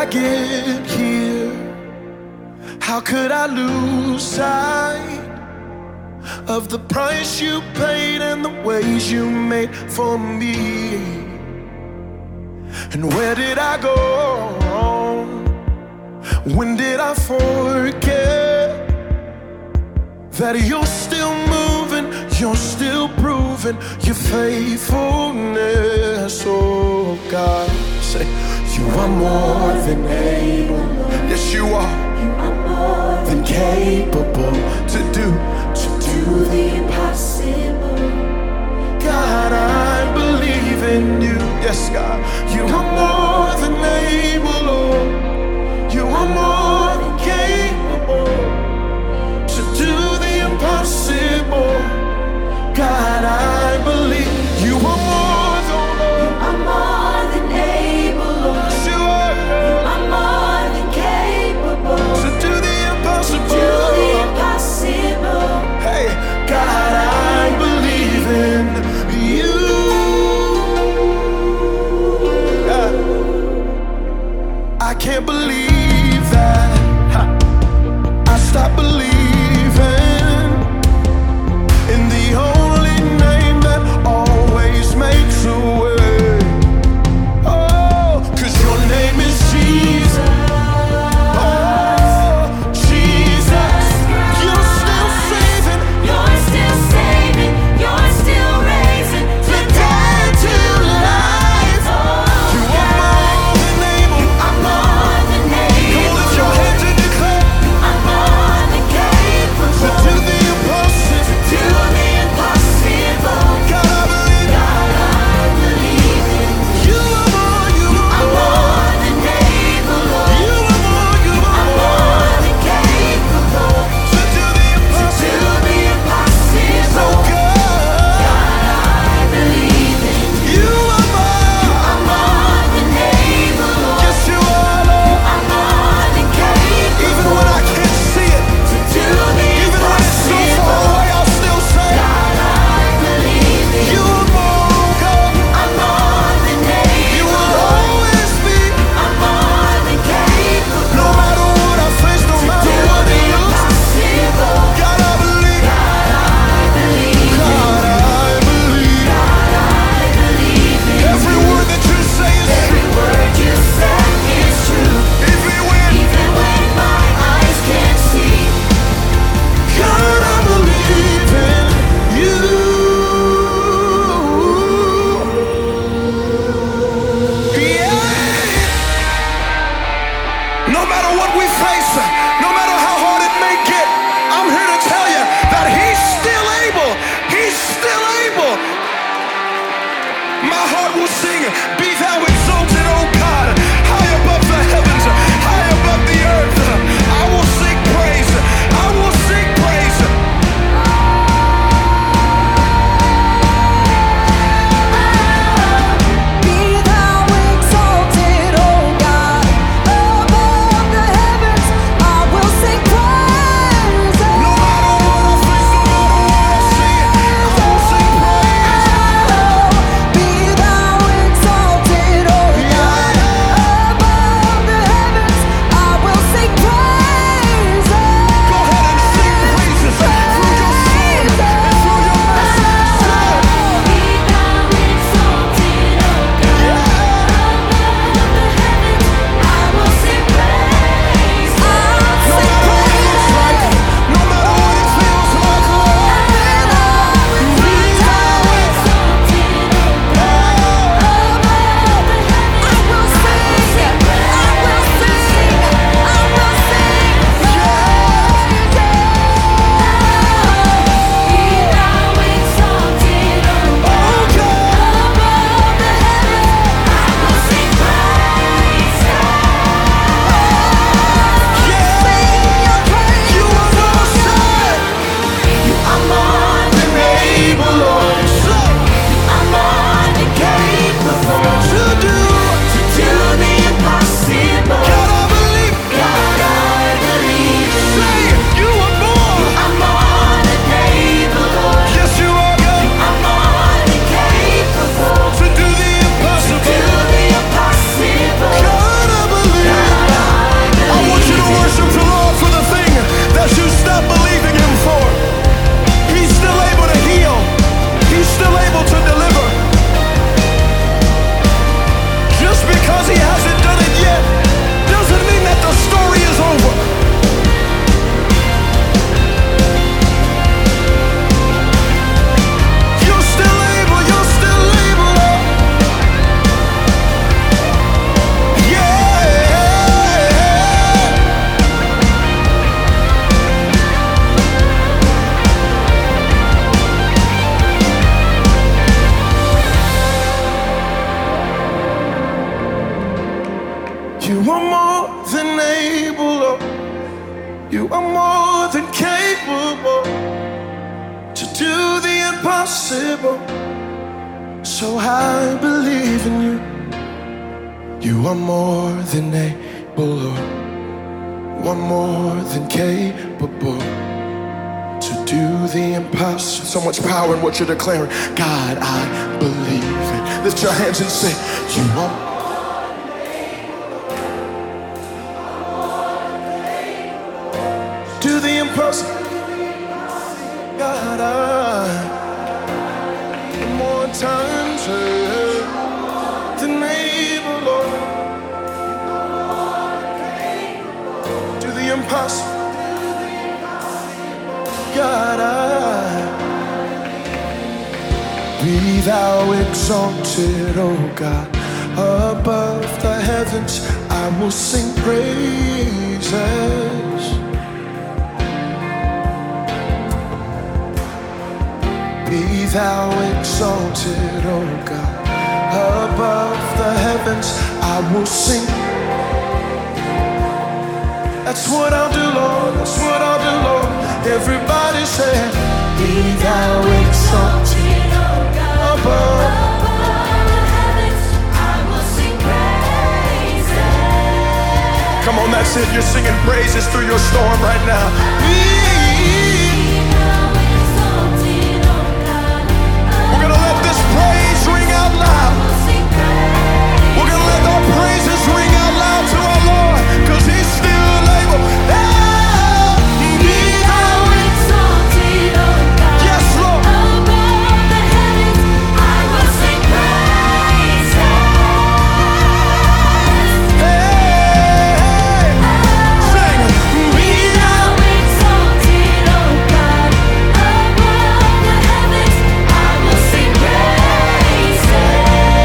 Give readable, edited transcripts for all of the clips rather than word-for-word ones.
get here? How could I lose sight of the price you paid and the ways you made for me? And where did I go? When did I forget that you're still moving, you're still proving your faithfulness? Oh God, say you are more than able. Yes, you are. You are more than capable to do the impossible. God, I believe in you. Yes, God, you are more than able, Lord. You are more than capable to do the impossible. God, I believe you are more than, you are more than able, Lord. You are more than capable to do the impossible. To do the impossible. Hey, God, I believe in you. I can't believe that I stopped believing in the only name that always makes a way. Oh, 'cause your name is Jesus. Oh, Jesus, you're still saving. You're still saving. You're still raising the dead to life. You are more than able. I'm more than able. Come on, lift your hands and declare I'm more than capable to do the impossible. do the impossible. God, I believe God, I believe in you are more. You I'm are more. more than able, Lord. You are more. You I'm are more more than capable to do the do impossible. the impossible. Oh God, I believe in you are more. I'm more than able, Lord. Yes, you are, Lord. I'm more than capable Even when I can't see it, to do the even when it's so far impossible. away, I'll still say God, I believe in you are more, God. I'm more than You able, will Lord. always be. I'm more than capable No matter what I face, no to matter do what the it looks like. impossible. God, I believe. God, I believe in God, I believe. God, I believe in Every word that you say is true. every word you said is true. Even when, Even when my eyes can't see. God, I believe in you. Yeah. No matter what we face, no matter how hard it may get, I'm here to tell you that He's still able. He's still able. My heart will sing, be thou exalted, O God, high above the heavens, high above the earth. I will sing praise. I will sing praise. Be thou exalted, O God, above the heavens. I will sing praise. No matter what I face, no matter what I see, I will sing praise. Be thou exalted, O You are more than able, Lord. You are more than capable to do the impossible. So I believe in you. You are more than able, Lord. You are more than capable to do the impossible. So much power in what you're declaring. God, I believe it. Lift your hands and say, you are. Do the impossible. God, one more time, say, than able, Lord. Do the impossible. God, be thou exalted, oh God, above the heavens. I will sing praises. Be thou exalted, oh God, above the heavens. I will sing. That's what I'll do, Lord. That's what I'll do, Lord. Everybody say, be thou exalted, oh God, above the heavens. I will sing praises. Come on, that's it. You're singing praises through your storm right now. We're gonna let this praise ring out loud. We're gonna let our praises ring out loud to our Lord, 'cause He's still able. Be thou exalted, oh God. Yes, Lord. Above the heavens, I will sing praises. Hey, sing. Be thou exalted, oh God. Above the heavens, I will sing praises.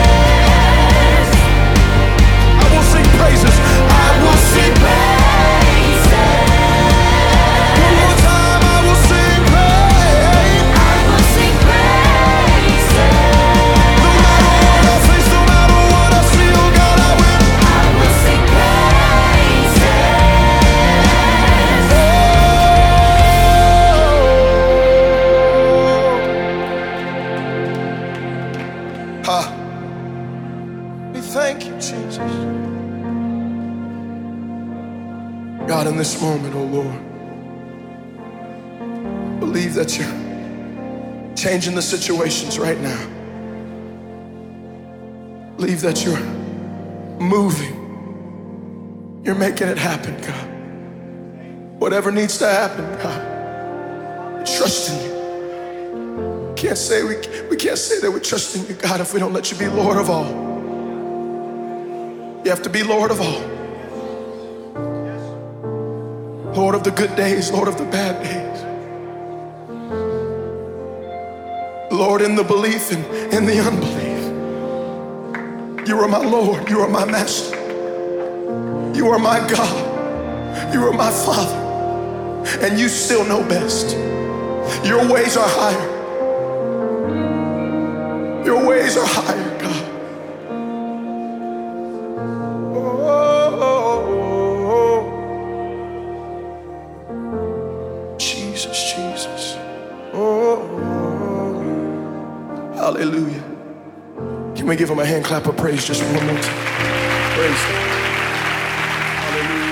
I will sing praises. I will sing praises. One more time, I will sing praise. I will sing praises. No matter what I face, no matter what I see, oh God, I will. I will sing praises. Oh. Ha. We thank you, Jesus. God, in this moment, oh Lord, believe that you're changing the situations right now. Believe that you're moving. You're making it happen, God. Whatever needs to happen, God, trust in you. We can't say that we trust in you, God, if we don't let you be Lord of all. You have to be Lord of all. Lord of the good days, Lord of the bad days. Lord in the belief and in the unbelief. You are my Lord, you are my master. You are my God, you are my Father, and you still know best. Your ways are higher. Your ways are higher, God. Jesus, Jesus. Hallelujah. Can we give him a hand clap of praise just one more time? Praise him. Hallelujah.